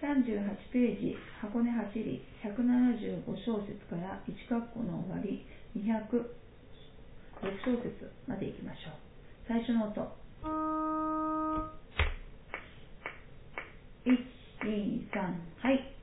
38ページ、箱根8里175小節から1括弧の終わり206小節までいきましょう。最初の音。1、2、3、はい。